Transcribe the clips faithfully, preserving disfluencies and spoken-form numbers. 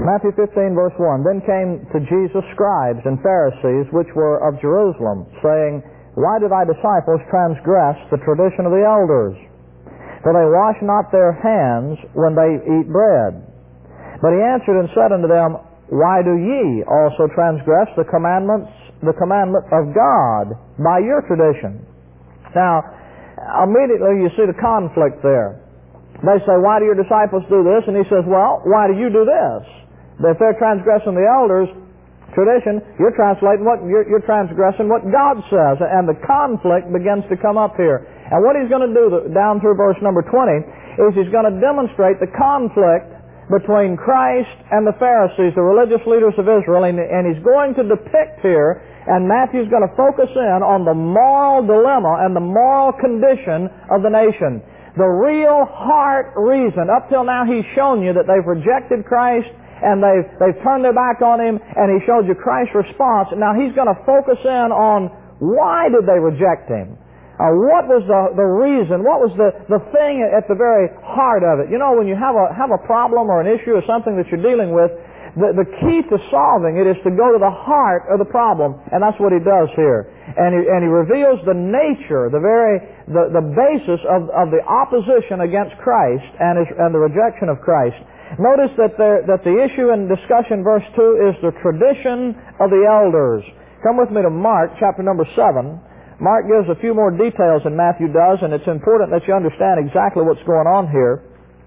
Matthew fifteen, verse one, Then came to Jesus scribes and Pharisees, which were of Jerusalem, saying, Why do thy disciples transgress the tradition of the elders? For they wash not their hands when they eat bread. But he answered and said unto them, Why do ye also transgress the commandments, the commandment of God by your tradition? Now, immediately you see the conflict there. They say, Why do your disciples do this? And he says, Well, why do you do this? If they're transgressing the elders' tradition, you're translating what you're, you're transgressing what God says, and the conflict begins to come up here. And what he's going to do down through verse number twenty is he's going to demonstrate the conflict between Christ and the Pharisees, the religious leaders of Israel, and, and he's going to depict here, and Matthew's going to focus in on the moral dilemma and the moral condition of the nation. The real heart reason. Up till now he's shown you that they've rejected Christ and they've, they've turned their back on him, and he showed you Christ's response. And now he's going to focus in on why did they reject him? Uh, what was the, the reason? What was the, the thing at the very heart of it? You know, when you have a, have a problem or an issue or something that you're dealing with, the, the key to solving it is to go to the heart of the problem, and that's what he does here. And he, and he reveals the nature, the very the, the basis of, of the opposition against Christ and, his, and the rejection of Christ. Notice that, there, that the issue in discussion, verse two, is the tradition of the elders. Come with me to Mark, chapter number seven. Mark gives a few more details than Matthew does, and it's important that you understand exactly what's going on here.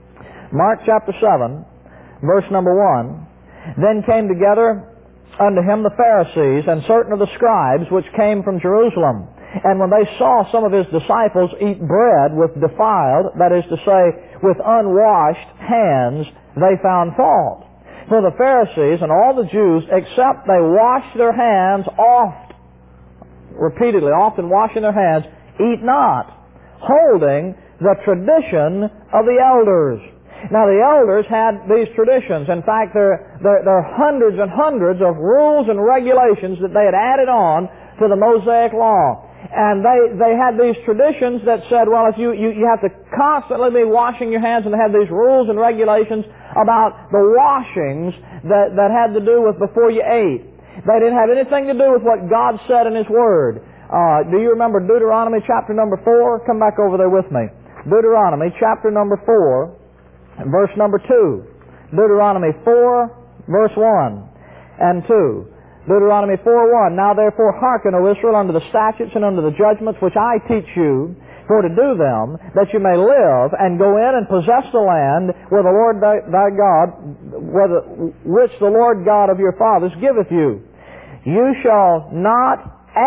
Mark chapter seven, verse number one. Then came together unto him the Pharisees and certain of the scribes which came from Jerusalem. And when they saw some of his disciples eat bread with defiled, that is to say, with unwashed hands, they found fault. For the Pharisees and all the Jews, except they wash their hands oft, repeatedly, often washing their hands, eat not, holding the tradition of the elders. Now the elders had these traditions. In fact, there, there, there are hundreds and hundreds of rules and regulations that they had added on to the Mosaic Law. And they, they had these traditions that said, well, if you, you, you have to constantly be washing your hands, and they had these rules and regulations about the washings that, that had to do with before you ate. They didn't have anything to do with what God said in His Word. Uh, do you remember Deuteronomy chapter number four? Come back over there with me. Deuteronomy chapter number four, verse number two. Deuteronomy four, verse one and two. Deuteronomy four one, Now therefore hearken, O Israel, unto the statutes and unto the judgments which I teach you, for to do them, that you may live, and go in and possess the land where the Lord thy, thy God, where the, which the Lord God of your fathers giveth you. You shall not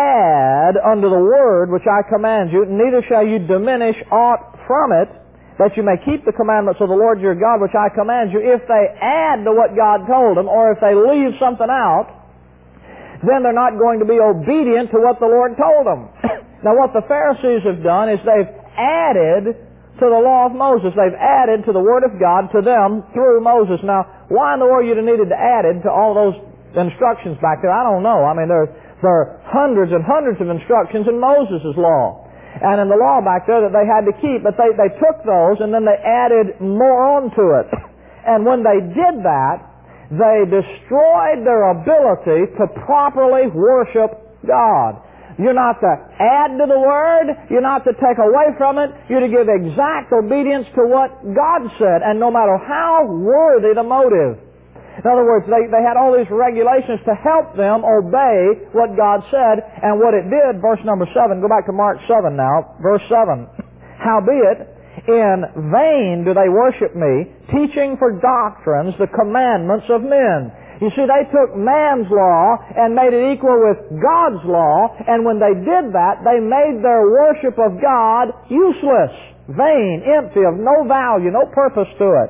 add unto the word which I command you, neither shall you diminish aught from it, that you may keep the commandments of the Lord your God which I command you. If they add to what God told them, or if they leave something out, then they're not going to be obedient to what the Lord told them. Now what the Pharisees have done is they've added to the law of Moses. They've added to the Word of God to them through Moses. Now, why in the world you'd have needed to add it to all those instructions back there? I don't know. I mean, there, there are hundreds and hundreds of instructions in Moses' law and in the law back there that they had to keep, but they, they took those and then they added more onto it. And when they did that, they destroyed their ability to properly worship God. You're not to add to the Word. You're not to take away from it. You're to give exact obedience to what God said, and no matter how worthy the motive. In other words, they, they had all these regulations to help them obey what God said, and what it did, verse number seven, go back to Mark seven now, verse seven. Howbeit, in vain do they worship me, teaching for doctrines the commandments of men. You see, they took man's law and made it equal with God's law, and when they did that, they made their worship of God useless, vain, empty, of no value, no purpose to it.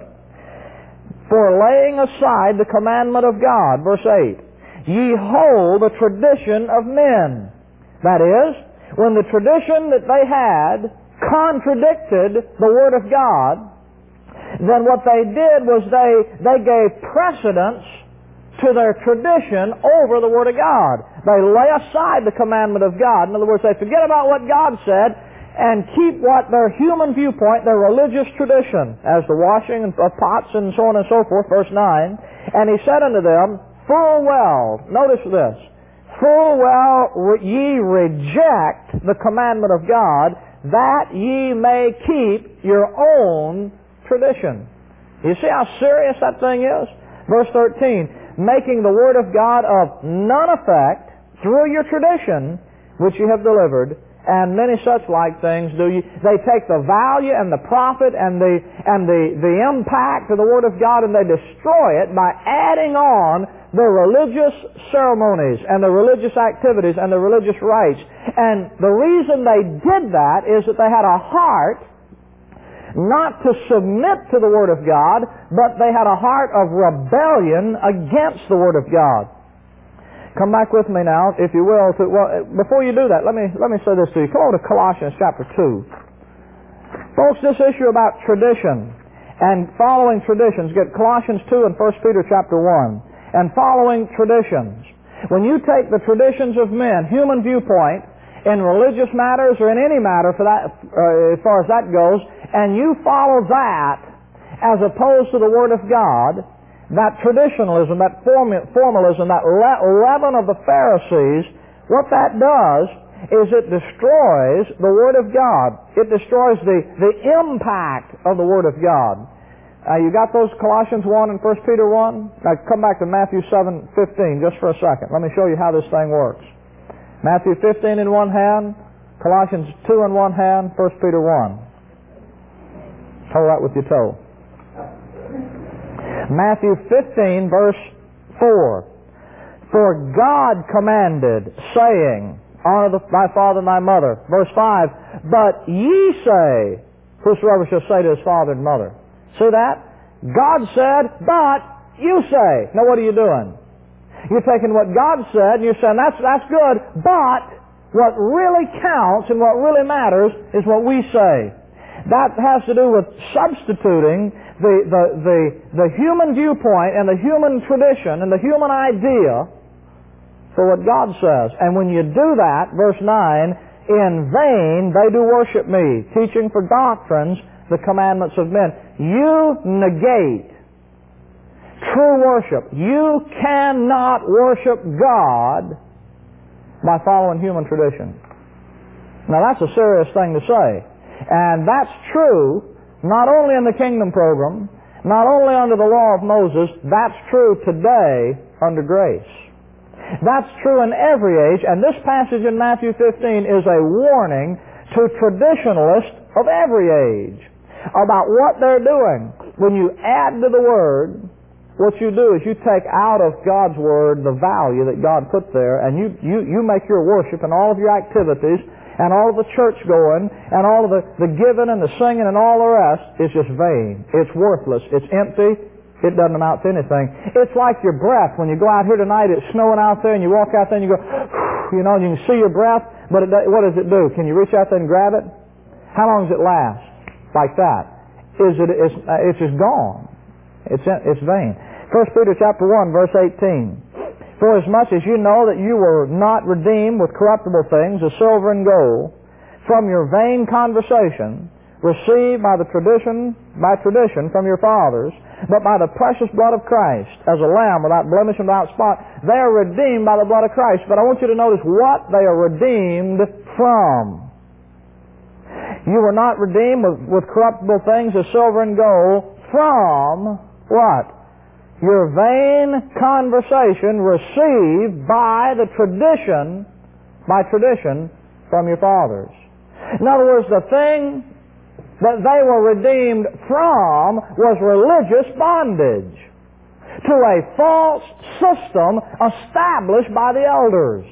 For laying aside the commandment of God, verse eight, ye hold the tradition of men. That is, when the tradition that they had contradicted the Word of God, then what they did was they, they gave precedence to their tradition over the Word of God. They lay aside the commandment of God. In other words, they forget about what God said and keep what their human viewpoint, their religious tradition, as the washing of pots and so on and so forth, verse nine, And he said unto them, full well, notice this, full well ye reject the commandment of God, that ye may keep your own tradition. You see how serious that thing is? Verse thirteen, making the word of God of none effect through your tradition, which you have delivered, and many such like things do you. They take the value and the profit and the and the, the impact of the Word of God, and they destroy it by adding on the religious ceremonies and the religious activities and the religious rites. And the reason they did that is that they had a heart not to submit to the Word of God, but they had a heart of rebellion against the Word of God. Come back with me now, if you will. To, well, before you do that, let me let me say this to you. Come over to Colossians chapter two. Folks, this issue about tradition and following traditions, get Colossians two and First Peter chapter one. And following traditions. When you take the traditions of men, human viewpoint, in religious matters or in any matter for that, uh, as far as that goes, and you follow that as opposed to the Word of God, that traditionalism, that formalism, that leaven of the Pharisees, what that does is it destroys the Word of God. It destroys the, the impact of the Word of God. Uh, you got those Colossians one and First Peter one? Now come back to Matthew seven fifteen just for a second. Let me show you how this thing works. Matthew fifteen in one hand, Colossians two in one hand, First Peter one. Hold that with your toe. Matthew fifteen, verse four. For God commanded, saying, honor thy father and thy mother. Verse five, but ye say, whosoever shall say to his father and mother. See that? God said, but you say. Now what are you doing? You're taking what God said and you're saying, that's, that's good, but what really counts and what really matters is what we say. That has to do with substituting the, the, the, the human viewpoint and the human tradition and the human idea for what God says. And when you do that, verse nine, in vain they do worship me, teaching for doctrines the commandments of men. You negate true worship. You cannot worship God by following human tradition. Now that's a serious thing to say. And that's true not only in the kingdom program, not only under the law of Moses, that's true today under grace. That's true in every age, and this passage in Matthew fifteen is a warning to traditionalists of every age about what they're doing. When you add to the Word, what you do is you take out of God's Word the value that God put there, and you, you, you make your worship and all of your activities and all of the church going and all of the, the giving and the singing and all the rest is just vain. It's worthless. It's empty. It doesn't amount to anything. It's like your breath. When you go out here tonight, it's snowing out there, and you walk out there and you go, you know, you can see your breath, but it, what does it do? Can you reach out there and grab it? How long does it last? Like that. Is it? It's, uh, it's just gone. It's it's vain. First Peter chapter one, verse eighteen. For as much as you know that you were not redeemed with corruptible things, as silver and gold, from your vain conversation, received by the tradition, by tradition from your fathers, but by the precious blood of Christ, as a lamb without blemish and without spot, they are redeemed by the blood of Christ. But I want you to notice what they are redeemed from. You were not redeemed with, with corruptible things as silver and gold from what? Your vain conversation received by the tradition, by tradition from your fathers. In other words, the thing that they were redeemed from was religious bondage to a false system established by the elders.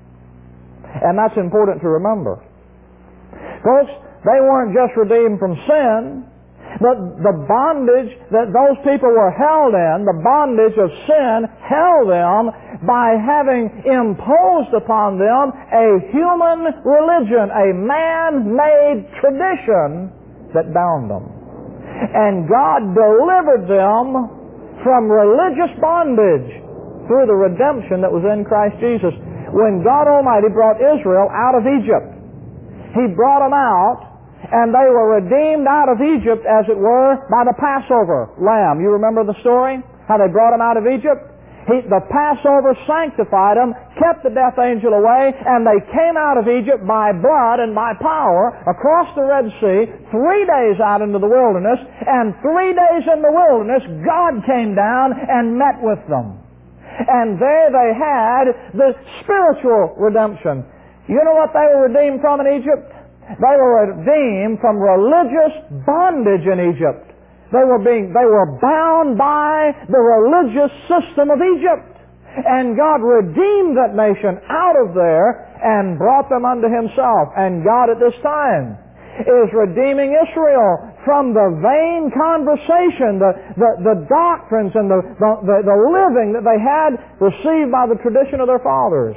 And that's important to remember. Folks, they weren't just redeemed from sin, but the bondage that those people were held in, the bondage of sin, held them by having imposed upon them a human religion, a man-made tradition that bound them. And God delivered them from religious bondage through the redemption that was in Christ Jesus. When God Almighty brought Israel out of Egypt, He brought them out, And they were redeemed out of Egypt, as it were, by the Passover lamb. You remember the story? How they brought them out of Egypt? He, the Passover sanctified them, kept the death angel away, and they came out of Egypt by blood and by power across the Red Sea, three days out into the wilderness, and three days in the wilderness, God came down and met with them. And there they had the spiritual redemption. You know what they were redeemed from in Egypt? They were redeemed from religious bondage in Egypt. They were being, they were bound by the religious system of Egypt. And God redeemed that nation out of there and brought them unto Himself. And God at this time is redeeming Israel from the vain conversation, the, the, the doctrines and the, the, the living that they had received by the tradition of their fathers.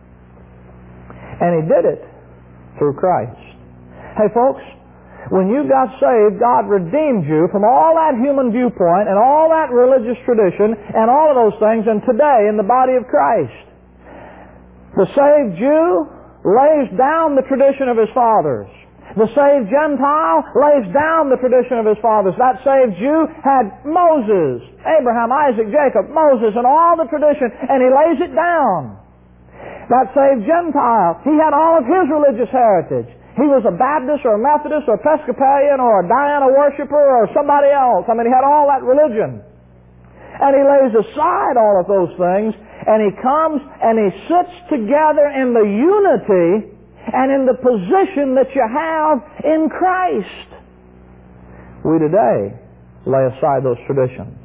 And He did it through Christ. Hey folks, when you got saved, God redeemed you from all that human viewpoint and all that religious tradition and all of those things, and today in the body of Christ, the saved Jew lays down the tradition of his fathers. The saved Gentile lays down the tradition of his fathers. That saved Jew had Moses, Abraham, Isaac, Jacob, Moses, and all the tradition, and he lays it down. That saved Gentile, he had all of his religious heritage. He was a Baptist or a Methodist or Episcopalian or a Diana worshiper or somebody else. I mean, he had all that religion. And he lays aside all of those things, and he comes and he sits together in the unity and in the position that you have in Christ. We today lay aside those traditions.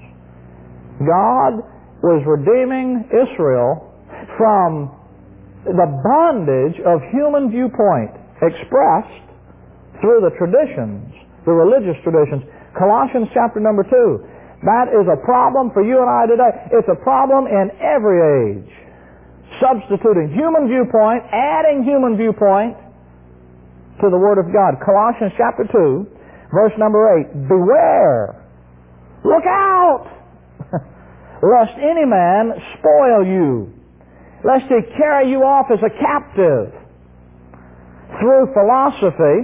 God was redeeming Israel from the bondage of human viewpoint expressed through the traditions, the religious traditions. Colossians chapter number two. That is a problem for you and I today. It's a problem in every age. Substituting human viewpoint, adding human viewpoint to the Word of God. Colossians chapter two, verse number eight. Beware! Look out! Lest any man spoil you, lest he carry you off as a captive through philosophy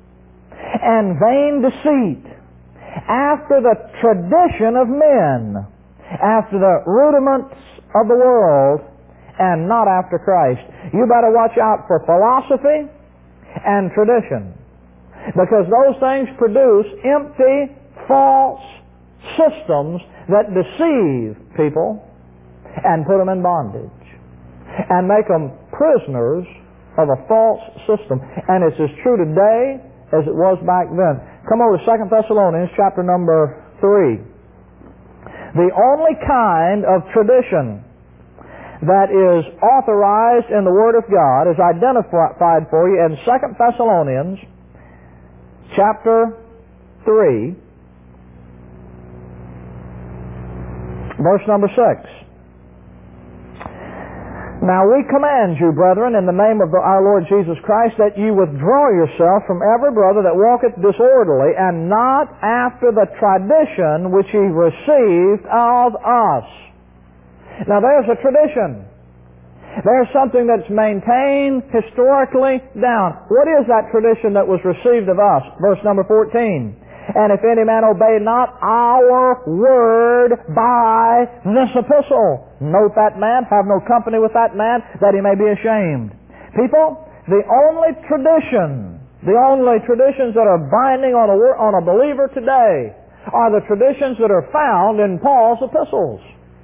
and vain deceit, after the tradition of men, after the rudiments of the world, and not after Christ. You better watch out for philosophy and tradition, because those things produce empty, false systems that deceive people and put them in bondage and make them prisoners of a false system. And it's as true today as it was back then. Come over to Second Thessalonians chapter number three. The only kind of tradition that is authorized in the Word of God is identified for you in Second Thessalonians chapter three, verse number six. Now we command you, brethren, in the name of our Lord Jesus Christ, that you withdraw yourself from every brother that walketh disorderly, and not after the tradition which ye received of us. Now there's a tradition. There's something that's maintained historically down. What is that tradition that was received of us? Verse number fourteen. And if any man obey not our word by this epistle, note that man, have no company with that man, that he may be ashamed. People, the only tradition, the only traditions that are binding on a, on a believer today are the traditions that are found in Paul's epistles.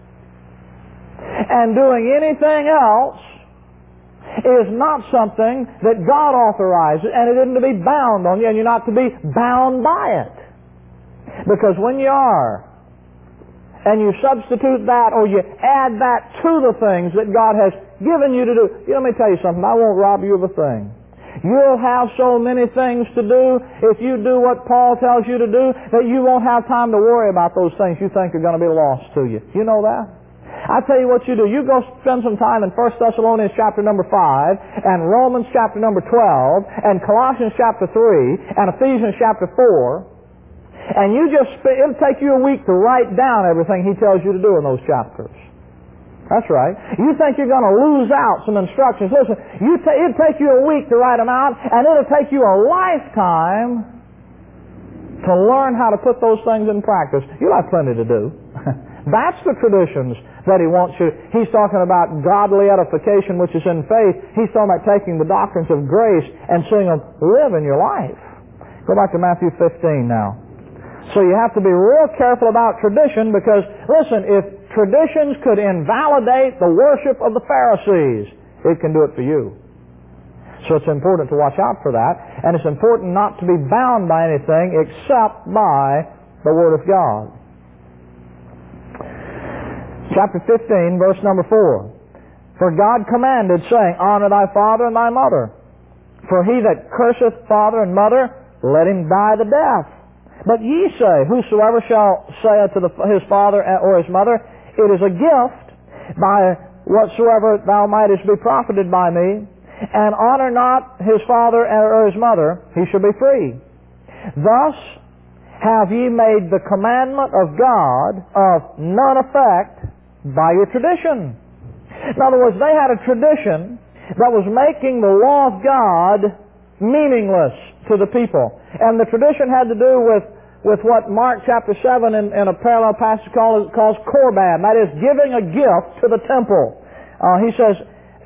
And doing anything else is not something that God authorizes, and it isn't to be bound on you, and you're not to be bound by it. Because when you are, and you substitute that or you add that to the things that God has given you to do, you know, let me tell you something, I won't rob you of a thing. You'll have so many things to do if you do what Paul tells you to do that you won't have time to worry about those things you think are going to be lost to you. You know that? I tell you what you do. You go spend some time in First Thessalonians chapter number five, and Romans chapter number twelve, and Colossians chapter three, and Ephesians chapter four, and you just, it'll take you a week to write down everything he tells you to do in those chapters. That's right. You think you're going to lose out some instructions. Listen, you ta- it'll take you a week to write them out, and it'll take you a lifetime to learn how to put those things in practice. You'll have plenty to do. That's the traditions that he wants you. He's talking about godly edification, which is in faith. He's talking about taking the doctrines of grace and seeing them live in your life. Go back to Matthew fifteen now. So you have to be real careful about tradition because, listen, if traditions could invalidate the worship of the Pharisees, it can do it for you. So it's important to watch out for that, and it's important not to be bound by anything except by the Word of God. Chapter fifteen, verse number four. For God commanded, saying, Honor thy father and thy mother. For he that curseth father and mother, let him die the death. But ye say, Whosoever shall say unto the, his father or his mother, It is a gift, by whatsoever thou mightest be profited by me, and honor not his father or his mother, he shall be free. Thus have ye made the commandment of God of none effect by your tradition. In other words, they had a tradition that was making the law of God meaningless to the people. And the tradition had to do with, with what Mark chapter seven in, in a parallel passage calls, calls Korban. That is, giving a gift to the temple. Uh, he says,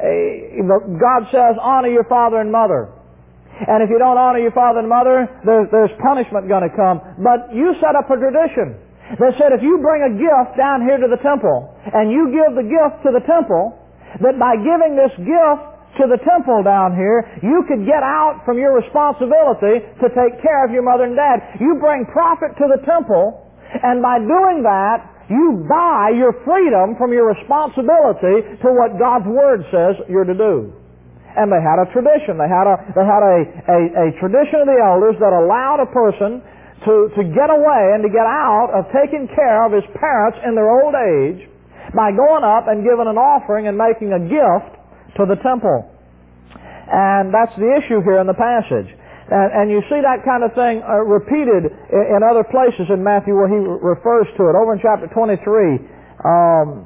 God says, honor your father and mother. And if you don't honor your father and mother, there's, there's punishment going to come. But you set up a tradition that said if you bring a gift down here to the temple, and you give the gift to the temple, that by giving this gift to the temple down here, you could get out from your responsibility to take care of your mother and dad. You bring profit to the temple, and by doing that, you buy your freedom from your responsibility to what God's Word says you're to do. And they had a tradition. They had a they had a, a, a tradition of the elders that allowed a person to, to get away and to get out of taking care of his parents in their old age by going up and giving an offering and making a gift to the temple. And that's the issue here in the passage. And, and you see that kind of thing uh, repeated in, in other places in Matthew where he re- refers to it. Over in chapter twenty-three, um,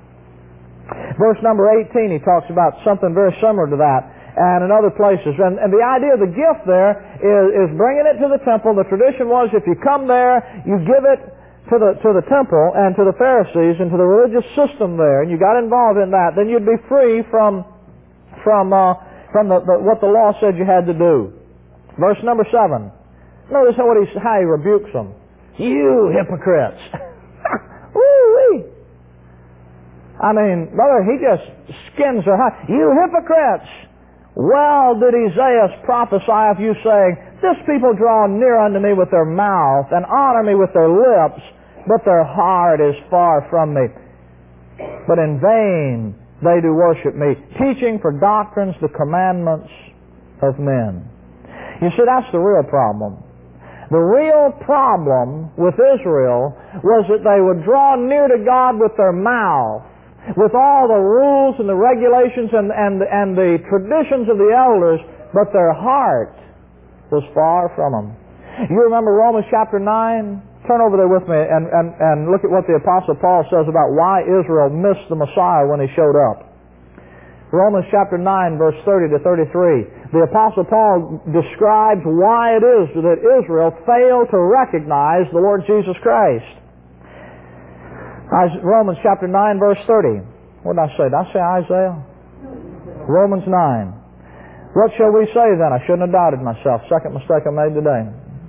verse number eighteen, he talks about something very similar to that. And in other places. And, and the idea of the gift there is, is bringing it to the temple. The tradition was if you come there, you give it to the to the temple and to the Pharisees and to the religious system there, and you got involved in that, then you'd be free from from uh, from the, the, what the law said you had to do. Verse number seven. Notice how, what he, how he rebukes them. You hypocrites! Woo-wee! I mean, brother, he just skins their hide. You hypocrites! Well did Isaiah prophesy of you, saying, This people draw near unto me with their mouth, and honor me with their lips, but their heart is far from me. But in vain they do worship me, teaching for doctrines the commandments of men. You see, that's the real problem. The real problem with Israel was that they would draw near to God with their mouth, with all the rules and the regulations and, and, and the traditions of the elders, but their heart was far from them. You remember Romans chapter nine? Turn over there with me and, and, and look at what the Apostle Paul says about why Israel missed the Messiah when he showed up. Romans chapter nine, verse thirty to thirty-three. The Apostle Paul describes why it is that Israel failed to recognize the Lord Jesus Christ. Romans chapter nine, verse thirty. What did I say? Did I say Isaiah? Romans nine. What shall we say then? I shouldn't have doubted myself. Second mistake I made today.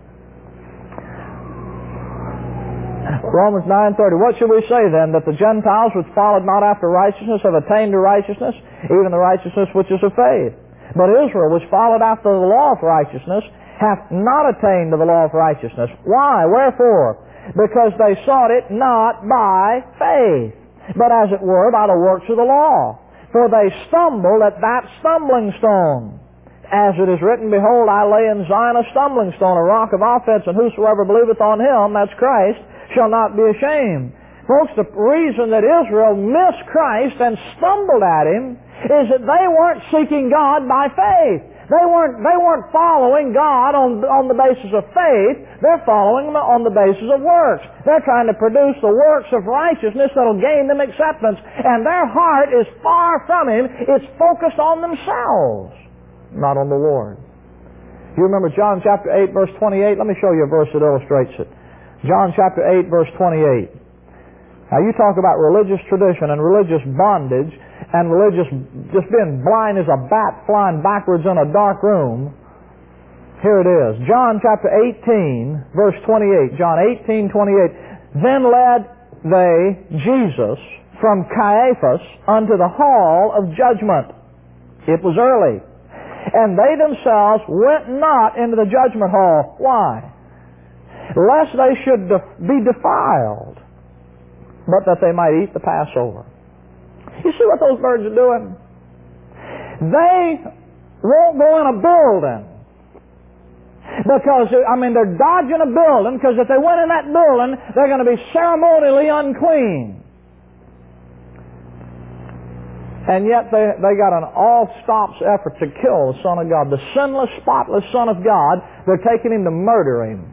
Romans nine thirty. What shall we say then? That the Gentiles which followed not after righteousness have attained to righteousness, even the righteousness which is of faith. But Israel, which followed after the law of righteousness, hath not attained to the law of righteousness. Why? Wherefore? Because they sought it not by faith, but as it were by the works of the law. For they stumbled at that stumbling stone. As it is written, Behold, I lay in Zion a stumbling stone, a rock of offense, and whosoever believeth on him, that's Christ, shall not be ashamed. Folks, the reason that Israel missed Christ and stumbled at him is that they weren't seeking God by faith. They weren't, they weren't following God on, on the basis of faith. They're following Him on the basis of works. They're trying to produce the works of righteousness that'll gain them acceptance. And their heart is far from Him. It's focused on themselves, not on the Lord. You remember John chapter eight, verse twenty-eight? Let me show you a verse that illustrates it. John chapter eight, verse twenty-eight. Now you talk about religious tradition and religious bondage and religious just being blind as a bat flying backwards in a dark room. Here it is. John chapter eighteen, verse twenty-eight. John eighteen, twenty-eight. Then led they Jesus from Caiaphas unto the hall of judgment. It was early. And they themselves went not into the judgment hall. Why? Lest they should be defiled, but that they might eat the Passover. You see what those birds are doing? They won't go in a building. Because, I mean, they're dodging a building, because if they went in that building, they're going to be ceremonially unclean. And yet they, they got an all-stops effort to kill the Son of God. The sinless, spotless Son of God, they're taking Him to murder Him.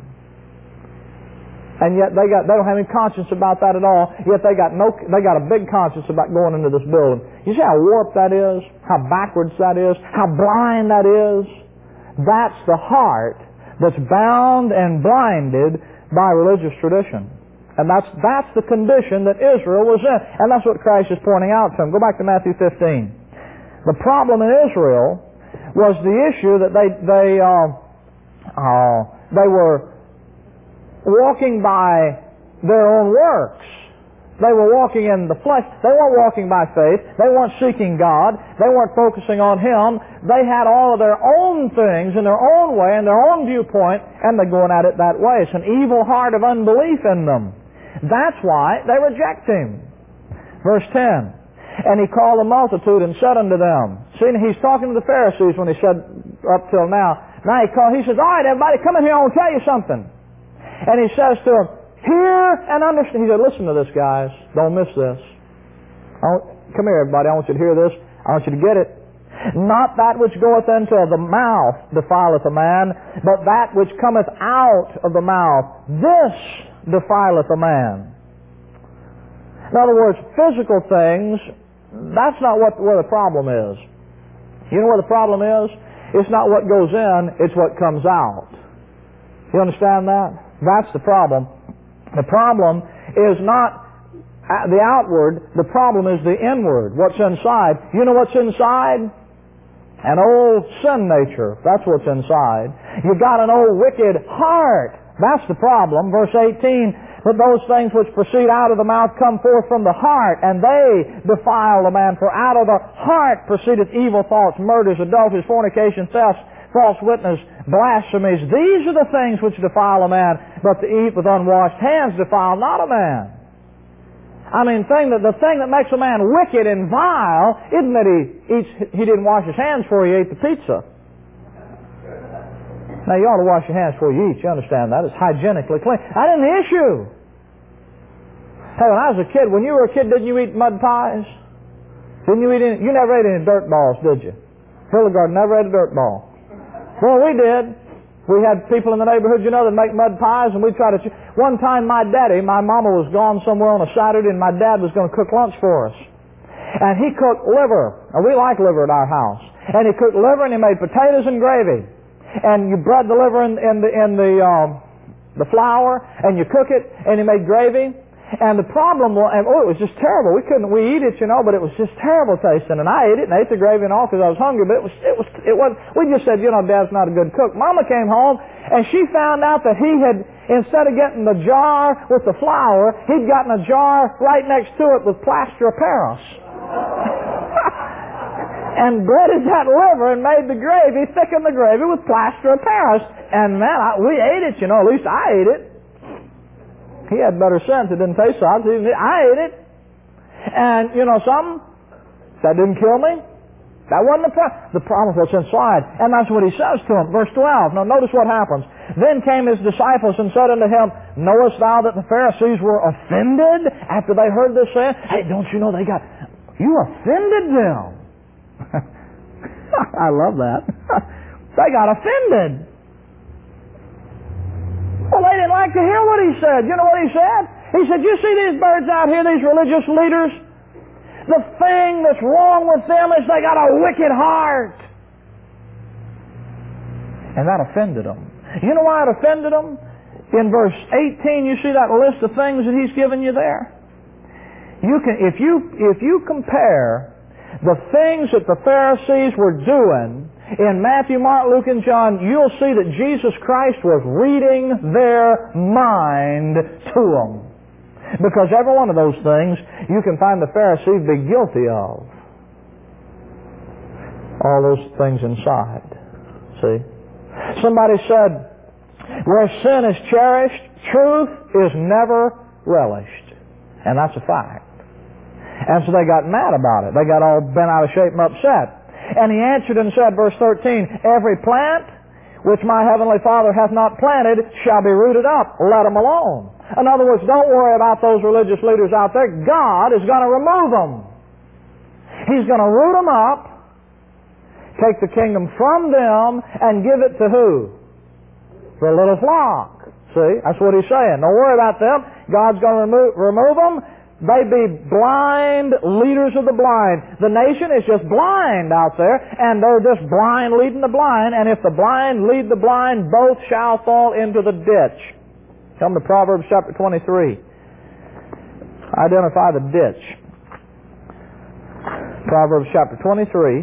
And yet they got they don't have any conscience about that at all. Yet they got no they got a big conscience about going into this building. You see how warped that is? How backwards that is? How blind that is? That's the heart that's bound and blinded by religious tradition. And that's that's the condition that Israel was in. And that's what Christ is pointing out to them. Go back to Matthew fifteen. The problem in Israel was the issue that they they uh, uh, they were walking by their own works. They were walking in the flesh. They weren't walking by faith. They weren't seeking God. They weren't focusing on Him. They had all of their own things in their own way, in their own viewpoint, and they're going at it that way. It's an evil heart of unbelief in them. That's why they reject Him. Verse ten. And He called the multitude and said unto them. See, He's talking to the Pharisees when He said up till now. Now He called, He says, all right, everybody, come in here, I want to tell you something. And He says to them, hear and understand. He said, listen to this, guys. Don't miss this. Come here, everybody. I want you to hear this. I want you to get it. Not that which goeth into the mouth defileth a man, but that which cometh out of the mouth, this defileth a man. In other words, physical things, that's not what where the problem is. You know where the problem is? It's not what goes in, it's what comes out. You understand that? That's the problem. The problem is not the outward, the problem is the inward, what's inside. You know what's inside? An old sin nature. That's what's inside. You've got an old wicked heart. That's the problem. Verse eighteen, but those things which proceed out of the mouth come forth from the heart, and they defile the man. For out of the heart proceedeth evil thoughts, murders, adulteries, fornication, thefts, false witness, blasphemies. These are the things which defile a man, but to eat with unwashed hands defile not a man. I mean, thing that, the thing that makes a man wicked and vile isn't that he eats, he didn't wash his hands before he ate the pizza. Now, you ought to wash your hands before you eat. You understand that. It's hygienically clean. That isn't the issue. Hey, when I was a kid, when you were a kid, didn't you eat mud pies? Didn't you eat any? You never ate any dirt balls, did you? Hildegard never ate a dirt ball. Well, we did. We had people in the neighborhood, you know, that make mud pies, and we try to... One time my daddy, my mama was gone somewhere on a Saturday, and my dad was going to cook lunch for us. And he cooked liver. Now, we like liver at our house. And he cooked liver, and he made potatoes and gravy. And you bread the liver in, in the, in the, um, the flour, and you cook it, and he made gravy. And the problem was, and, oh, it was just terrible. We couldn't, we eat it, you know, but it was just terrible tasting. And I ate it and ate the gravy and all because I was hungry. But it was, it was, it was. We just said, you know, Dad's not a good cook. Mama came home and she found out that he had, instead of getting the jar with the flour, he'd gotten a jar right next to it with plaster of Paris. And breaded that liver and made the gravy, thickened the gravy with plaster of Paris. And man, I, we ate it, you know. At least I ate it. He had better sense. It didn't taste so. I ate it. And, you know something? That didn't kill me. That wasn't the problem. The problem was what's inside. And that's what he says to him. Verse twelve. Now notice what happens. Then came his disciples and said unto him, knowest thou that the Pharisees were offended after they heard this saying? Hey, don't you know they got... You offended them. I love that. They got offended. Well, they didn't like to hear what he said. You know what he said? He said, you see these birds out here, these religious leaders? The thing that's wrong with them is they got a wicked heart. And that offended them. You know why it offended them? In verse eighteen, you see that list of things that he's given you there? You can, if you, if you compare the things that the Pharisees were doing in Matthew, Mark, Luke, and John, you'll see that Jesus Christ was reading their mind to them. Because every one of those things you can find the Pharisees be guilty of. All those things inside. See? Somebody said, where sin is cherished, truth is never relished. And that's a fact. And so they got mad about it. They got all bent out of shape and upset. And he answered and said, verse thirteen, every plant which my heavenly Father hath not planted shall be rooted up. Let them alone. In other words, don't worry about those religious leaders out there. God is going to remove them. He's going to root them up, take the kingdom from them, and give it to who? The little flock. See? That's what he's saying. Don't worry about them. God's going to remove, remove them. They be blind leaders of the blind. The nation is just blind out there, and they're just blind leading the blind, and if the blind lead the blind, both shall fall into the ditch. Come to Proverbs chapter twenty-three. Identify the ditch. Proverbs chapter twenty-three.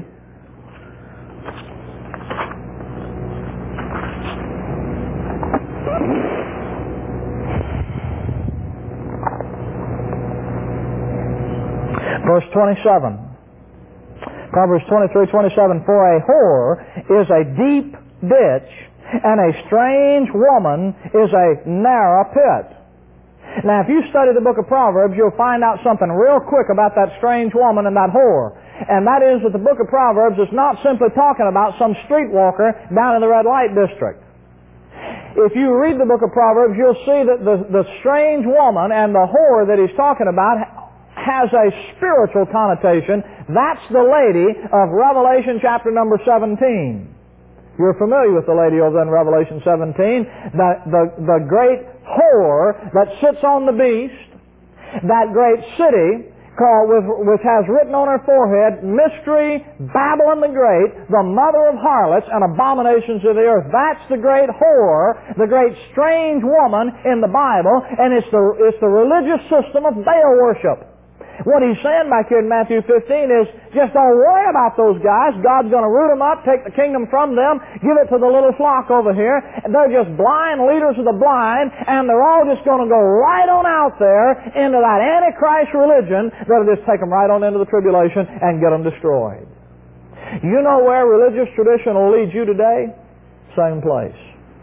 Verse twenty-seven. Proverbs twenty-three, twenty-seven. For a whore is a deep ditch, and a strange woman is a narrow pit. Now, if you study the book of Proverbs, you'll find out something real quick about that strange woman and that whore. And that is that the book of Proverbs is not simply talking about some streetwalker down in the red light district. If you read the book of Proverbs, you'll see that the, the strange woman and the whore that he's talking about has a spiritual connotation. That's the lady of Revelation chapter number seventeen. You're familiar with the lady over in Revelation seventeen, the, the, the great whore that sits on the beast, that great city called, with, which has written on her forehead, Mystery, Babylon the Great, the mother of harlots and abominations of the earth. That's the great whore, the great strange woman in the Bible, and it's the, it's the religious system of Baal worship. What he's saying back here in Matthew fifteen is, just don't worry about those guys. God's going to root them up, take the kingdom from them, give it to the little flock over here. They're just blind leaders of the blind, and they're all just going to go right on out there into that Antichrist religion that'll just take them right on into the tribulation and get them destroyed. You know where religious tradition will lead you today? Same place.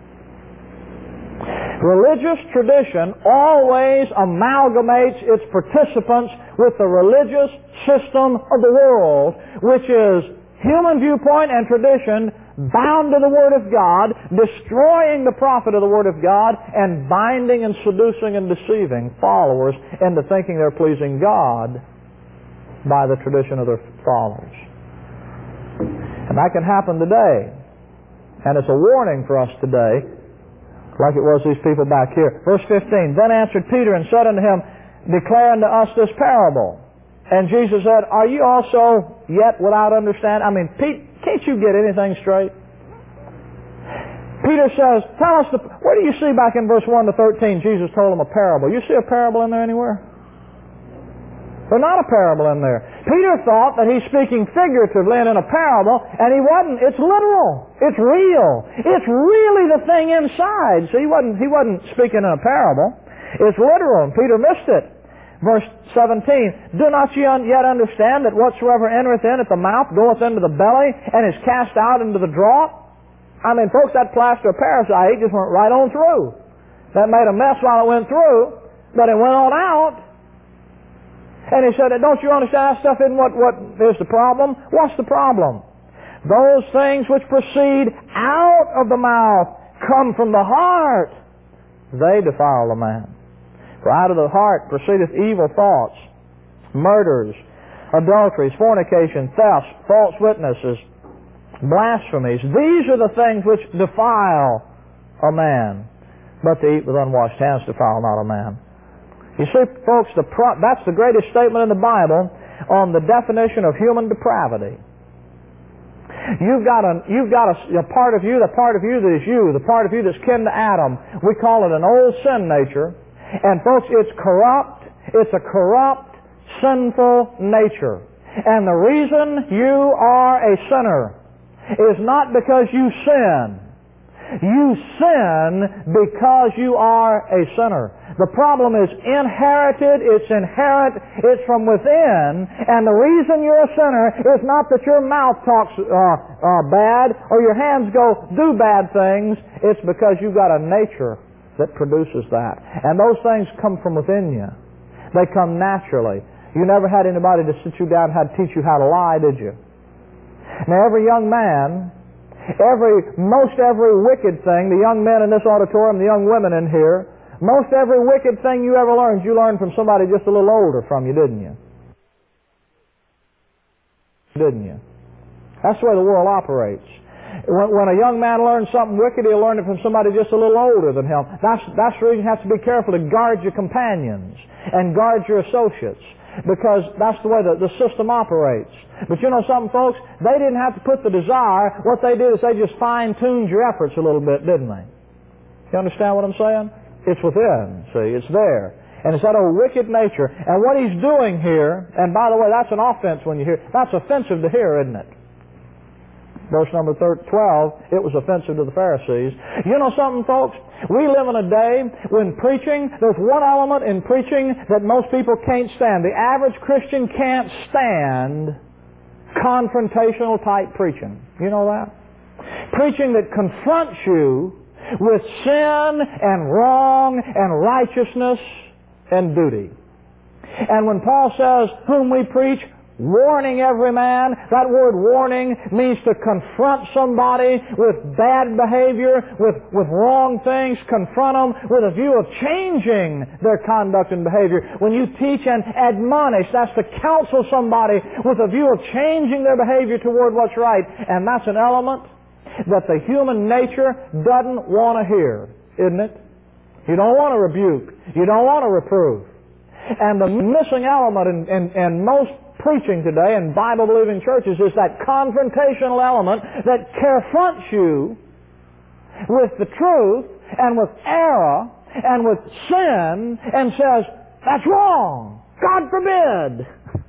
Religious tradition always amalgamates its participants with the religious system of the world, which is human viewpoint and tradition bound to the Word of God, destroying the profit of the Word of God, and binding and seducing and deceiving followers into thinking they're pleasing God by the tradition of their followers. And that can happen today. And it's a warning for us today, like it was these people back here. Verse fifteen, then answered Peter and said unto him, declare unto us this parable. And Jesus said, are you also yet without understanding? I mean, Pete, can't you get anything straight? Peter says, tell us, the, where do you see back in verse one to thirteen, Jesus told him a parable. You see a parable in there anywhere? There's not a parable in there. Peter thought that he's speaking figuratively and in a parable, and he wasn't. It's literal. It's real. It's really the thing inside. So he wasn't, he wasn't speaking in a parable. It's literal, and Peter missed it. Verse seventeen, do not ye yet understand that whatsoever entereth in at the mouth goeth into the belly, and is cast out into the draught? I mean, folks, that plaster of Paris I ate just went right on through. That made a mess while it went through, but it went on out. And he said, don't you understand that stuff isn't what, what is the problem? What's the problem? Those things which proceed out of the mouth come from the heart. They defile the man. For out of the heart proceedeth evil thoughts, murders, adulteries, fornication, thefts, false witnesses, blasphemies. These are the things which defile a man. But to eat with unwashed hands defile not a man. You see, folks, the pro- that's the greatest statement in the Bible on the definition of human depravity. You've got, a, you've got a, a part of you, the part of you that is you, the part of you that's kin to Adam. We call it an old sin nature. And folks, it's corrupt. It's a corrupt, sinful nature. And the reason you are a sinner is not because you sin. You sin because you are a sinner. The problem is inherited, it's inherent, it's from within, and the reason you're a sinner is not that your mouth talks uh, uh, bad or your hands go do bad things, it's because you've got a nature that produces that. And those things come from within you. They come naturally. You never had anybody to sit you down and had to teach you how to lie, did you? Now every young man, every, most every wicked thing, the young men in this auditorium, the young women in here, most every wicked thing you ever learned, you learned from somebody just a little older from you, didn't you? Didn't you? That's the way the world operates. When, when a young man learns something wicked, he'll learn it from somebody just a little older than him. That's, that's the reason you have to be careful to guard your companions and guard your associates, because that's the way the, the system operates. But you know something, folks? They didn't have to put the desire. What they did is they just fine-tuned your efforts a little bit, didn't they? You understand what I'm saying? It's within, see, it's there. And it's that old wicked nature. And what he's doing here, and by the way, that's an offense when you hear, that's offensive to hear, isn't it? Verse number twelve, it was offensive to the Pharisees. You know something, folks? We live in a day when preaching, there's one element in preaching that most people can't stand. The average Christian can't stand confrontational type preaching. You know that? Preaching that confronts you with sin and wrong and righteousness and duty. And when Paul says, whom we preach, warning every man, that word warning means to confront somebody with bad behavior, with, with wrong things, confront them with a view of changing their conduct and behavior. When you teach and admonish, that's to counsel somebody with a view of changing their behavior toward what's right. And that's an element that the human nature doesn't want to hear, isn't it? You don't want to rebuke. You don't want to reprove. And the missing element in, in, in most preaching today in Bible-believing churches is that confrontational element that confronts you with the truth and with error and with sin and says, that's wrong. God forbid.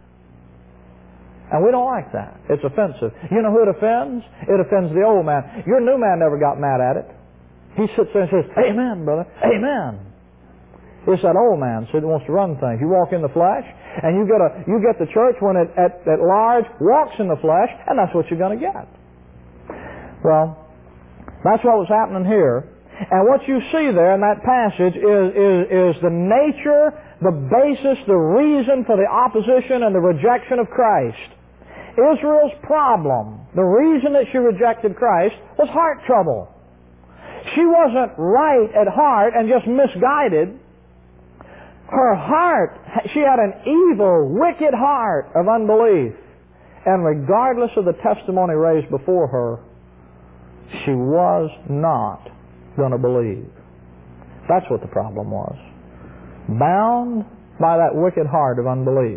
And we don't like that. It's offensive. You know who it offends? It offends the old man. Your new man never got mad at it. He sits there and says, amen, brother, amen. It's that old man so that wants to run things. You walk in the flesh, and you get a you get the church when it at, at large walks in the flesh, and that's what you're going to get. Well, that's what was happening here. And what you see there in that passage is, is, is the nature, the basis, the reason for the opposition and the rejection of Christ. Israel's problem, the reason that she rejected Christ, was heart trouble. She wasn't right at heart and just misguided. Her heart, she had an evil, wicked heart of unbelief. And regardless of the testimony raised before her, she was not going to believe. That's what the problem was. Bound by that wicked heart of unbelief.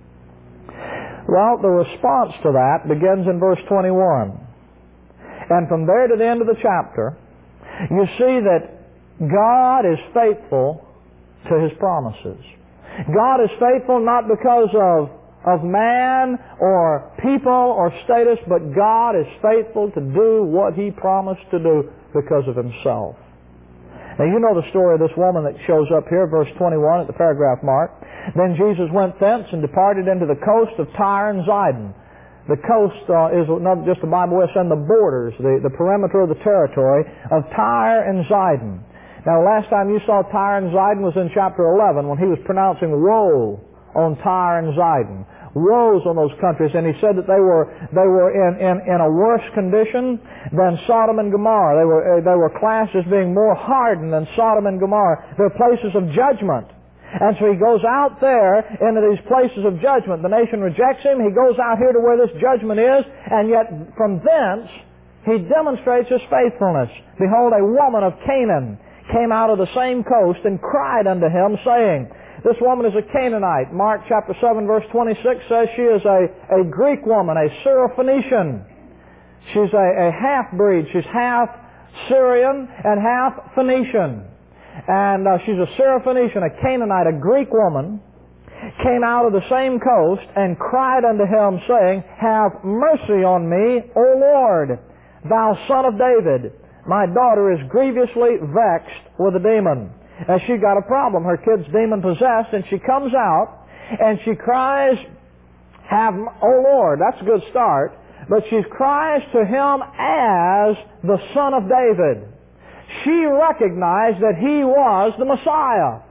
Well, the response to that begins in verse twenty-one. And from there to the end of the chapter, you see that God is faithful to His promises. God is faithful not because of, of man or people or status, but God is faithful to do what He promised to do because of Himself. Now you know the story of this woman that shows up here, verse twenty-one at the paragraph mark. Then Jesus went thence and departed into the coast of Tyre and Zidon. The coast uh, is not just the Bible West and the borders, the, the perimeter of the territory of Tyre and Zidon. Now last time you saw Tyre and Zidon was in chapter eleven when He was pronouncing woe on Tyre and Zidon. Woes on those countries, and He said that they were they were in, in, in a worse condition than Sodom and Gomorrah. They were they were classed as being more hardened than Sodom and Gomorrah. They're places of judgment. And so He goes out there into these places of judgment. The nation rejects Him. He goes out here to where this judgment is, and yet from thence He demonstrates His faithfulness. Behold, a woman of Canaan came out of the same coast and cried unto Him, saying, this woman is a Canaanite. Mark chapter seven verse twenty-six says she is a, a Greek woman, a Syrophoenician. She's a, a half-breed. She's half Syrian and half Phoenician. And uh, she's a Syrophoenician, a Canaanite, a Greek woman, came out of the same coast and cried unto Him, saying, have mercy on me, O Lord, thou Son of David. My daughter is grievously vexed with a demon. And she got a problem. Her kid's demon-possessed, and she comes out, and she cries, have, O Lord. That's a good start. But she cries to Him as the Son of David. She recognized that He was the Messiah.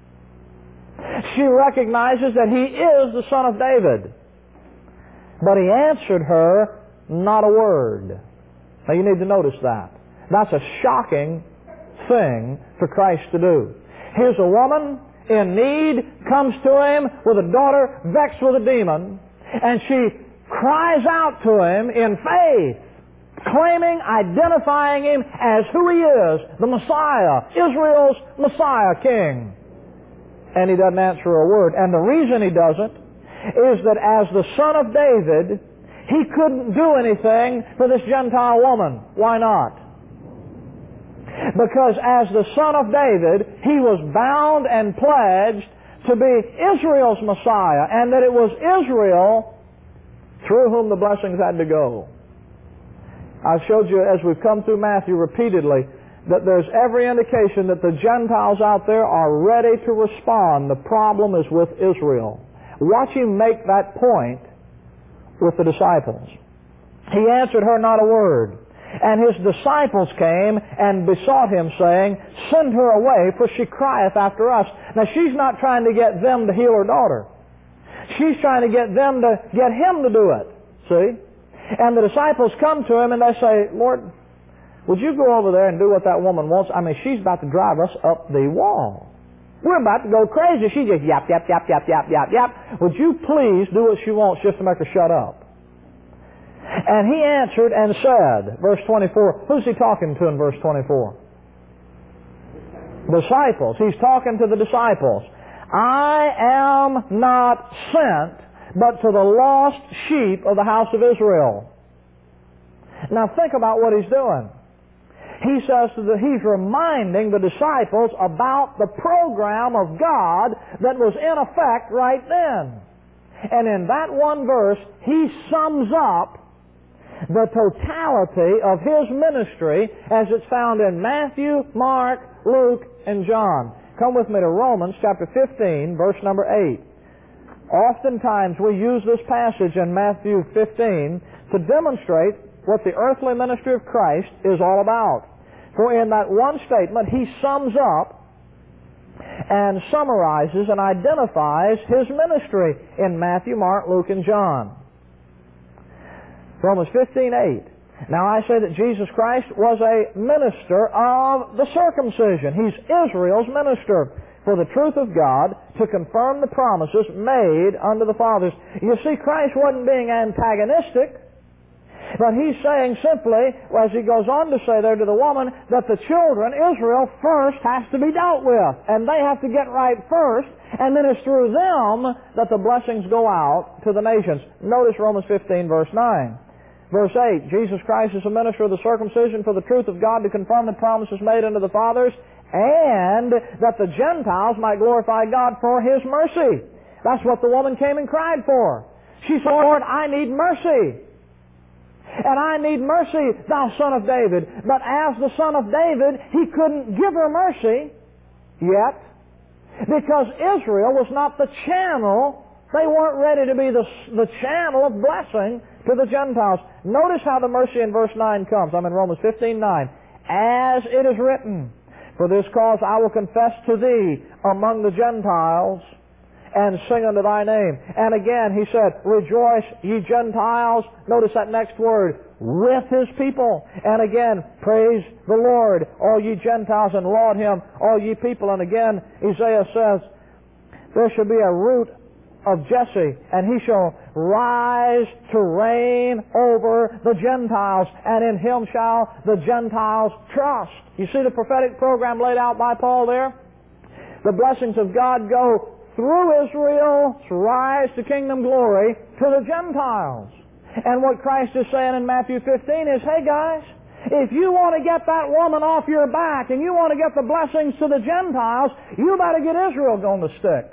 She recognizes that He is the Son of David. But He answered her not a word. Now you need to notice that. That's a shocking thing for Christ to do. Here's a woman in need, comes to Him with a daughter vexed with a demon, and she cries out to Him in faith, claiming, identifying Him as who He is, the Messiah, Israel's Messiah King. And He doesn't answer a word. And the reason He doesn't is that as the Son of David, He couldn't do anything for this Gentile woman. Why not? Because as the Son of David, He was bound and pledged to be Israel's Messiah, and that it was Israel through whom the blessings had to go. I've showed you as we've come through Matthew repeatedly that there's every indication that the Gentiles out there are ready to respond. The problem is with Israel. Watch Him make that point with the disciples. He answered her not a word. And His disciples came and besought Him, saying, send her away, for she crieth after us. Now she's not trying to get them to heal her daughter. She's trying to get them to get Him to do it. See? And the disciples come to Him and they say, Lord, would you go over there and do what that woman wants? I mean, she's about to drive us up the wall. We're about to go crazy. She just yap, yap, yap, yap, yap, yap, yap. Would you please do what she wants just to make her shut up? And He answered and said, verse twenty-four, who's He talking to in verse twenty-four? Disciples. He's talking to the disciples. I am not sent but to the lost sheep of the house of Israel. Now think about what He's doing. He says that He's reminding the disciples about the program of God that was in effect right then. And in that one verse, He sums up the totality of His ministry as it's found in Matthew, Mark, Luke, and John. Come with me to Romans chapter fifteen, verse number eight. Oftentimes we use this passage in Matthew fifteen to demonstrate what the earthly ministry of Christ is all about. For in that one statement, He sums up and summarizes and identifies His ministry in Matthew, Mark, Luke, and John. Romans fifteen eight. Now I say that Jesus Christ was a minister of the circumcision. He's Israel's minister for the truth of God to confirm the promises made unto the fathers. You see, Christ wasn't being antagonistic, but He's saying simply, as He goes on to say there to the woman, that the children, Israel, first has to be dealt with. And they have to get right first, and then it's through them that the blessings go out to the nations. Notice Romans fifteen, verse nine. Verse eight, Jesus Christ is a minister of the circumcision for the truth of God to confirm the promises made unto the fathers, and that the Gentiles might glorify God for His mercy. That's what the woman came and cried for. She said, Lord, I need mercy. And I need mercy, thou Son of David. But as the Son of David, He couldn't give her mercy yet, because Israel was not the channel. They weren't ready to be the, the channel of blessing to the Gentiles. Notice how the mercy in verse nine comes. I'm in Romans fifteen nine. As it is written, for this cause I will confess to thee among the Gentiles, and sing unto thy name. And again he said, rejoice ye Gentiles. Notice that next word, with His people. And again, praise the Lord, all ye Gentiles, and laud Him, all ye people. And again, Isaiah says, there shall be a root of Jesse, and he shall rise to reign over the Gentiles, and in him shall the Gentiles trust. You see the prophetic program laid out by Paul there? The blessings of God go through Israel's rise to kingdom glory to the Gentiles. And what Christ is saying in Matthew fifteen is, hey guys, if you want to get that woman off your back and you want to get the blessings to the Gentiles, you better get Israel going to stick.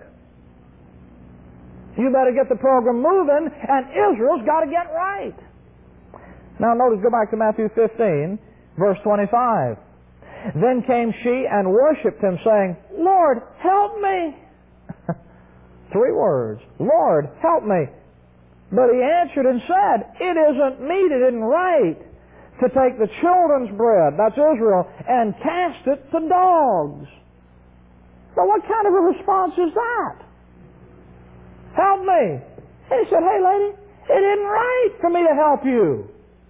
You better get the program moving, and Israel's got to get right. Now notice, go back to Matthew fifteen, verse twenty-five. Then came she and worshipped him, saying, Lord, help me. Three words. Lord, help me. But he answered and said, it isn't meet, it isn't right to take the children's bread, that's Israel, and cast it to dogs. Now what kind of a response is that? Help me. And he said, hey lady, it isn't right for me to help you.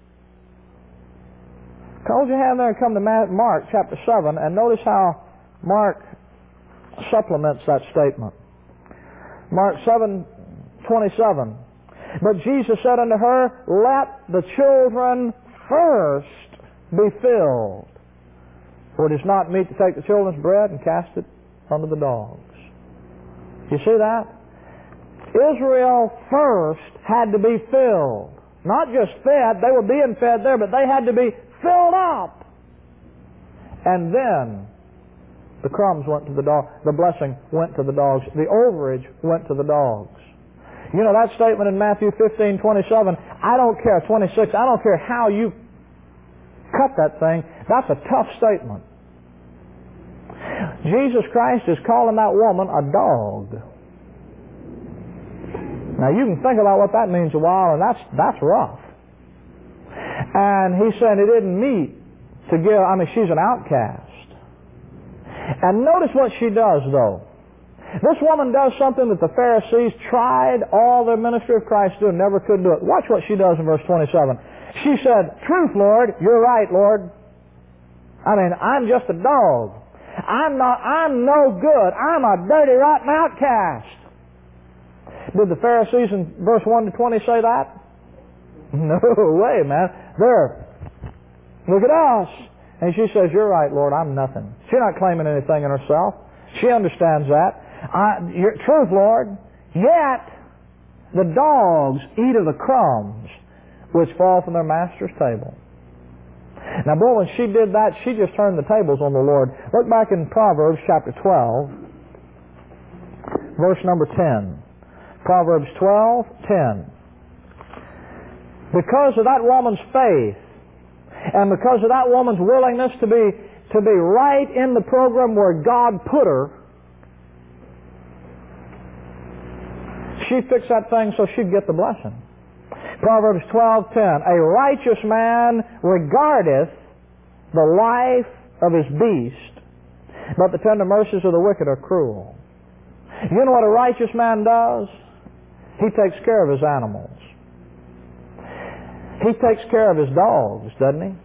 Hold your hand there and come to Mark chapter seven, and notice how Mark supplements that statement. Mark seven twenty-seven. But Jesus said unto her, let the children first be filled, for it is not meet to take the children's bread and cast it unto the dogs. You see that? Israel first had to be filled. Not just fed, they were being fed there, but they had to be filled up. And then the crumbs went to the dog, the blessing went to the dogs, the overage went to the dogs. You know that statement in Matthew fifteen twenty-seven, I don't care, twenty-six, I don't care how you cut that thing, that's a tough statement. Jesus Christ is calling that woman a dog. Now you can think about what that means a while, and that's that's rough. And he said it didn't meet to give, I mean, she's an outcast. And notice what she does, though. This woman does something that the Pharisees tried all their ministry of Christ to do and never could do it. Watch what she does in verse twenty-seven. She said, truth, Lord, you're right, Lord. I mean, I'm just a dog. I'm not, I'm no good. I'm a dirty, rotten outcast. Did the Pharisees in verse one to twenty say that? No way, man. There. Look at us. And she says, you're right, Lord, I'm nothing. She's not claiming anything in herself. She understands that. I, your truth, Lord, yet the dogs eat of the crumbs which fall from their master's table. Now, boy, when she did that, she just turned the tables on the Lord. Look back in Proverbs chapter twelve, verse number ten. Proverbs twelve, ten. Because of that woman's faith, and because of that woman's willingness to be to be right in the program where God put her, she fixed that thing so she'd get the blessing. Proverbs twelve ten. A righteous man regardeth the life of his beast, but the tender mercies of the wicked are cruel. You know what a righteous man does? He takes care of his animals. He takes care of his dogs, doesn't he?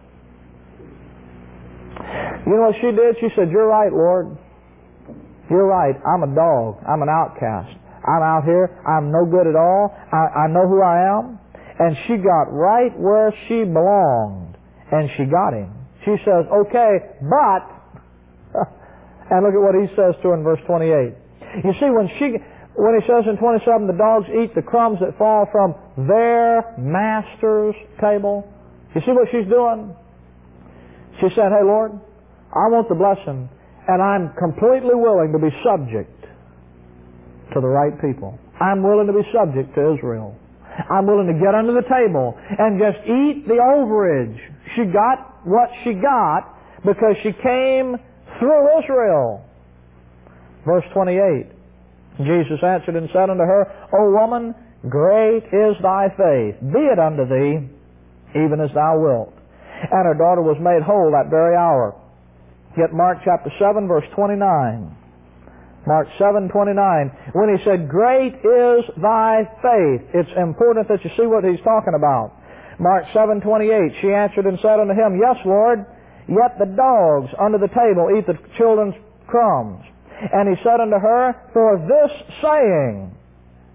You know what she did? She said, you're right, Lord. You're right. I'm a dog. I'm an outcast. I'm out here. I'm no good at all. I, I know who I am. And she got right where she belonged. And she got him. She says, okay, but... and look at what he says to her in verse twenty-eight. You see, when she... When he says in twenty-seven, the dogs eat the crumbs that fall from their master's table. You see what she's doing? She said, hey, Lord, I want the blessing, and I'm completely willing to be subject to the right people. I'm willing to be subject to Israel. I'm willing to get under the table and just eat the overage. She got what she got because she came through Israel. Verse twenty-eight. Jesus answered and said unto her, O woman, great is thy faith. Be it unto thee, even as thou wilt. And her daughter was made whole that very hour. Get Mark chapter seven, verse twenty-nine. Mark seven, twenty-nine. When he said, great is thy faith, it's important that you see what he's talking about. Mark seven, twenty-eight. She answered and said unto him, yes, Lord, yet the dogs under the table eat the children's crumbs. And he said unto her, for this saying,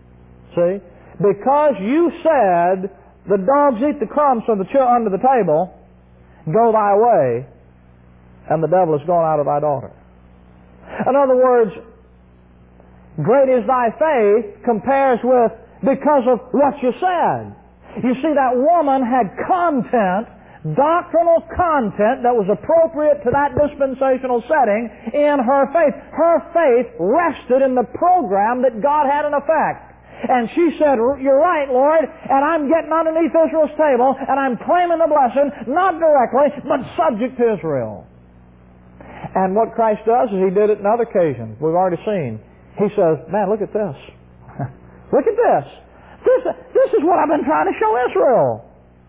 See? Because you said the dogs eat the crumbs from the ch- under the table, go thy way, and the devil is gone out of thy daughter. In other words, great is thy faith compares with because of what you said. You see, that woman had content, doctrinal content that was appropriate to that dispensational setting in her faith. Her faith rested in the program that God had in effect. And she said, you're right, Lord, and I'm getting underneath Israel's table, and I'm claiming the blessing, not directly, but subject to Israel. And what Christ does is He did it in other occasions. We've already seen. He says, man, look at this. Look at this. This, this is what I've been trying to show Israel.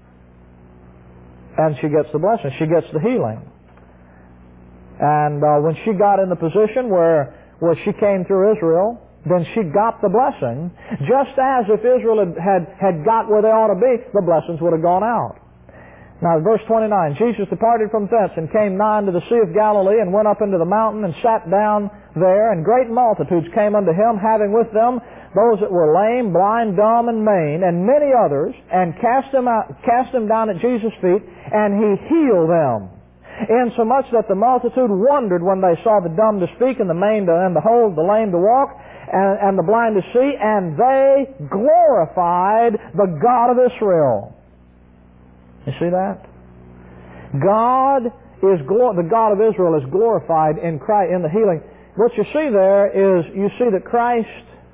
And she gets the blessing. She gets the healing. And uh, when she got in the position where, where she came through Israel, then she got the blessing, just as if Israel had, had, had got where they ought to be, the blessings would have gone out. Now, verse twenty-nine, Jesus departed from thence and came nigh unto the Sea of Galilee, and went up into the mountain and sat down there, and great multitudes came unto Him, having with them those that were lame, blind, dumb, and maimed, and many others, and cast them out, cast them down at Jesus' feet, and He healed them. Insomuch that the multitude wondered when they saw the dumb to speak, and the maimed and the whole, the lame to walk, and, and the blind to see, and they glorified the God of Israel. You see that? God is the God of Israel is glorified in Christ, in the healing. What you see there is you see that Christ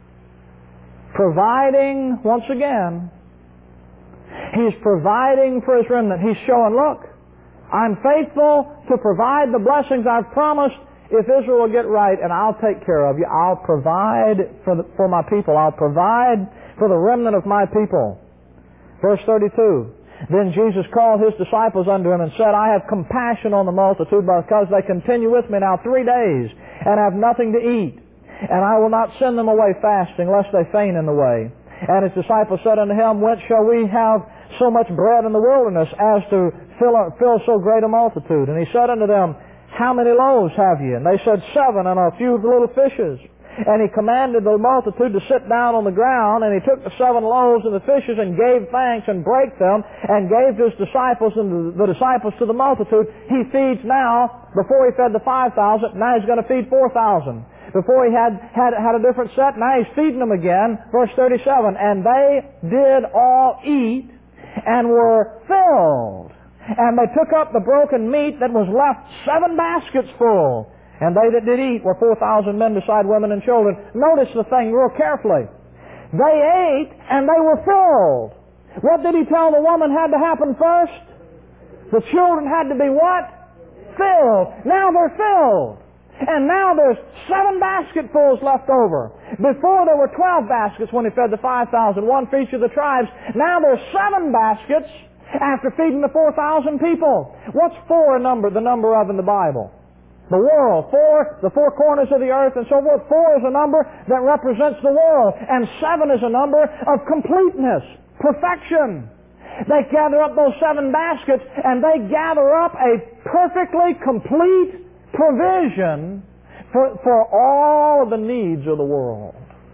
providing once again. He's providing for His remnant. He's showing, look, I'm faithful to provide the blessings I've promised. If Israel will get right, and I'll take care of you. I'll provide for the, for my people. I'll provide for the remnant of my people. Verse thirty-two. Then Jesus called His disciples unto Him and said, I have compassion on the multitude, because they continue with me now three days and have nothing to eat. And I will not send them away fasting, lest they faint in the way. And His disciples said unto Him, whence shall we have so much bread in the wilderness as to fill, fill so great a multitude? And He said unto them, how many loaves have ye? And they said, seven, and a few little fishes. And He commanded the multitude to sit down on the ground, and He took the seven loaves and the fishes and gave thanks and brake them and gave to His disciples and the disciples to the multitude. He feeds now. Before He fed the five thousand, now He's going to feed four thousand. Before He had, had, had a different set, now He's feeding them again. Verse thirty-seven, and they did all eat and were filled. And they took up the broken meat that was left, seven baskets full. And they that did eat were four thousand men, beside women and children. Notice the thing real carefully. They ate and they were filled. What did He tell the woman had to happen first? The children had to be what? Filled. Now they're filled. And now there's seven basketfuls left over. Before there were twelve baskets when He fed the five thousand, one for each of the tribes. Now there's seven baskets after feeding the four thousand people. What's four a number, the number of in the Bible? The world. Four, the four corners of the earth and so forth. Four is a number that represents the world. And seven is a number of completeness, perfection. They gather up those seven baskets and they gather up a perfectly complete provision for, for all of the needs of the world.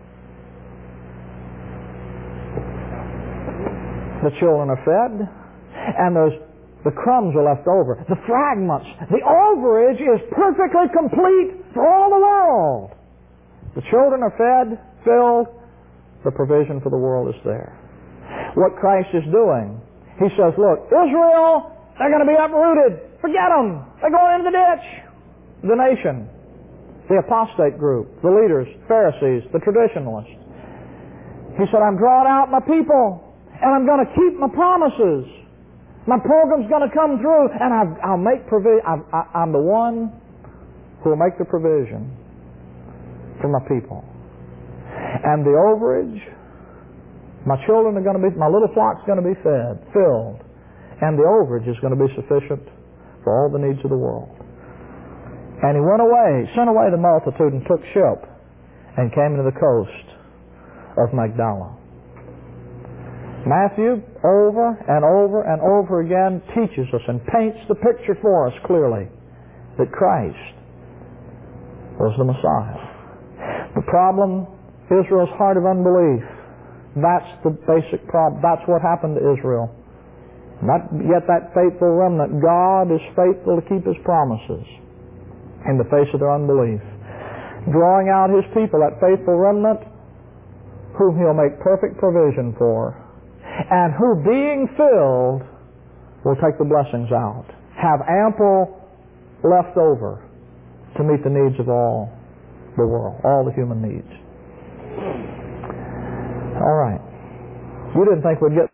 The children are fed, and there's the crumbs are left over. The fragments, the overage is perfectly complete for all the world. The children are fed, filled, the provision for the world is there. What Christ is doing, He says, look, Israel, they're going to be uprooted. Forget them. They're going into the ditch. The nation, the apostate group, the leaders, Pharisees, the traditionalists. He said, I'm drawing out my people, and I'm going to keep my promises. My program's going to come through, and I've, I'll make provision. I'm the one who will make the provision for my people. And the overage, my children are going to be, my little flock's going to be fed, filled, and the overage is going to be sufficient for all the needs of the world. And He went away, sent away the multitude, and took ship, and came to the coast of Magdala. Matthew, over and over and over again, teaches us and paints the picture for us clearly that Christ was the Messiah. The problem, Israel's heart of unbelief, That's the basic problem. That's what happened to Israel. Not yet that faithful remnant. God is faithful to keep His promises in the face of their unbelief. Drawing out His people, that faithful remnant, whom He'll make perfect provision for, and who, being filled, will take the blessings out. Have ample left over to meet the needs of all the world, all the human needs. All right. You didn't think we'd get